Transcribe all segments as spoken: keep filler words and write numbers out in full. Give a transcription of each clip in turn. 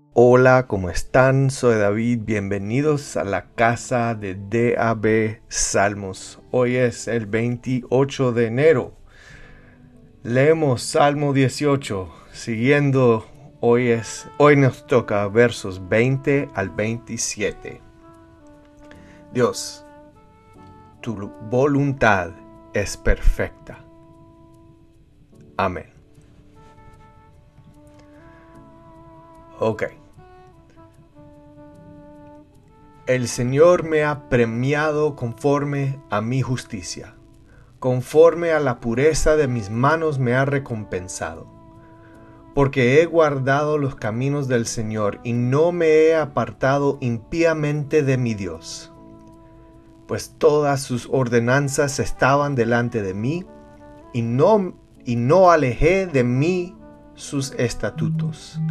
Hola, ¿cómo están? Soy David. Bienvenidos a la casa de D A B Salmos. Hoy es el veintiocho de enero. Leemos Salmo dieciocho. Siguiendo, hoy, es, hoy nos toca versos veinte al veintisiete. Dios, tu voluntad es perfecta. Amén. Ok. El Señor me ha premiado conforme a mi justicia. Conforme a la pureza de mis manos me ha recompensado. Porque he guardado los caminos del Señor y no me he apartado impíamente de mi Dios. Pues todas sus ordenanzas estaban delante de mí y no, y no alejé de mí sus estatutos.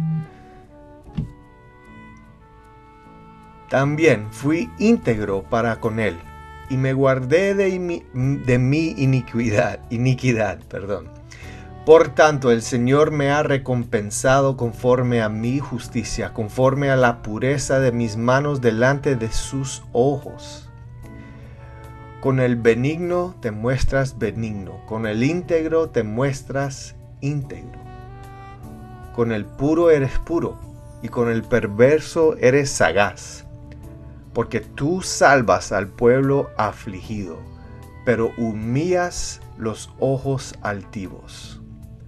También fui íntegro para con él, y me guardé de mi, de mi iniquidad, iniquidad, perdón. Por tanto, el Señor me ha recompensado conforme a mi justicia, conforme a la pureza de mis manos delante de sus ojos. Con el benigno te muestras benigno, con el íntegro te muestras íntegro. Con el puro eres puro, y con el perverso eres sagaz. Porque tú salvas al pueblo afligido, pero humillas los ojos altivos.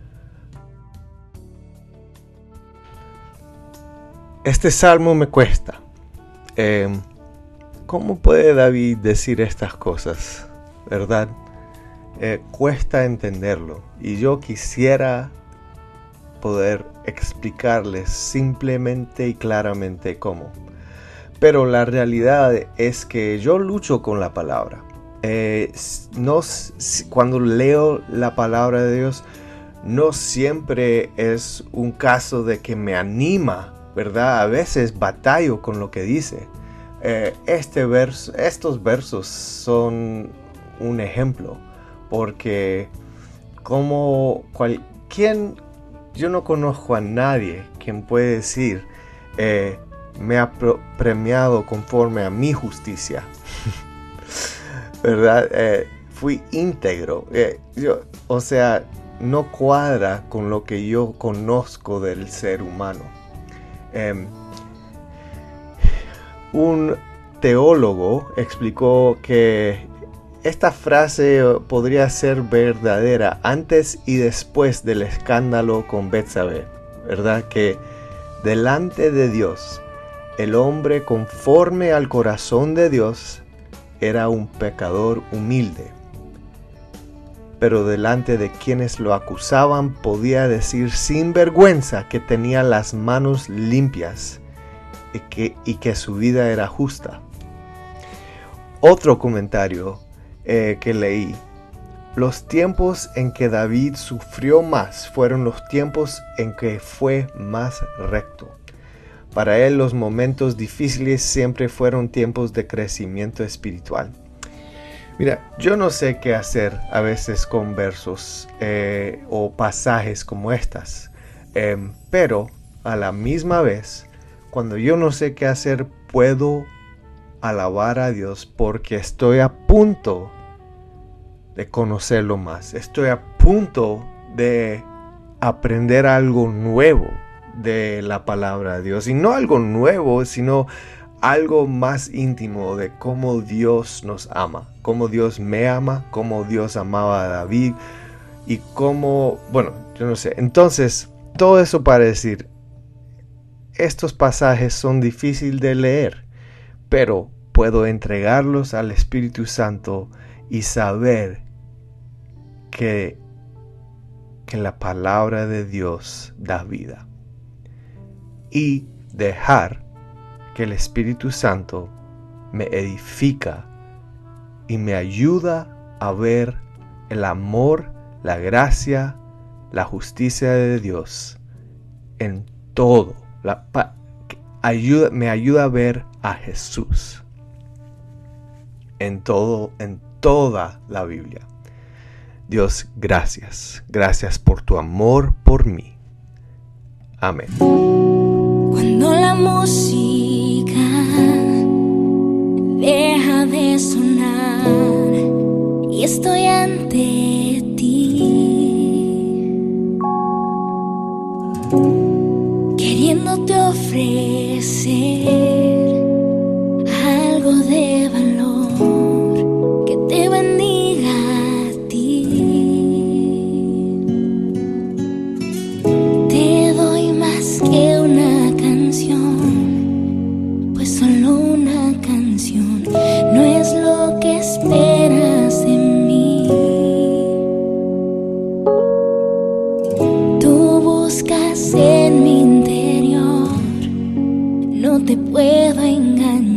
Este salmo me cuesta. Eh, ¿Cómo puede David decir estas cosas? ¿Verdad? Eh, cuesta entenderlo. Y yo quisiera poder explicarles simplemente y claramente cómo. Pero la realidad es que yo lucho con la palabra. Eh, no, cuando leo la palabra de Dios, no siempre es un caso de que me anima, ¿verdad? A veces batallo con lo que dice. Eh, este verso, estos versos son un ejemplo, porque como cual, ¿quién? Yo no conozco a nadie quien puede decir eh, me ha premiado conforme a mi justicia. ¿Verdad? Eh, fui íntegro. Eh, yo, o sea, no cuadra con lo que yo conozco del ser humano. Eh, un teólogo explicó que esta frase podría ser verdadera antes y después del escándalo con Betsabé, ¿verdad? Que delante de Dios, el hombre conforme al corazón de Dios era un pecador humilde, pero delante de quienes lo acusaban podía decir sin vergüenza que tenía las manos limpias y que, y que su vida era justa. Otro comentario eh, que leí: los tiempos en que David sufrió más fueron los tiempos en que fue más recto. Para él los momentos difíciles siempre fueron tiempos de crecimiento espiritual. Mira, yo no sé qué hacer a veces con versos eh, o pasajes como estas, eh, pero a la misma vez, cuando yo no sé qué hacer, puedo alabar a Dios porque estoy a punto de conocerlo más. Estoy a punto de aprender algo nuevo de la palabra de Dios, y no algo nuevo, sino algo más íntimo de cómo Dios nos ama, cómo Dios me ama, cómo Dios amaba a David y cómo, bueno, yo no sé. Entonces, todo eso para decir, estos pasajes son difíciles de leer, pero puedo entregarlos al Espíritu Santo y saber que, que la palabra de Dios da vida. Y dejar que el Espíritu Santo me edifica y me ayuda a ver el amor, la gracia, la justicia de Dios en todo. La, pa, ayuda, me ayuda a ver a Jesús en todo, en toda la Biblia. Dios, gracias. Gracias por tu amor por mí. Amén. Cuando la queriéndote ofrecer algo de valor que te bendiga a ti. Te doy más que una canción, pues solo una canción no es lo que esperas de mí. Tú buscas en mi interior, no te puedo engañar.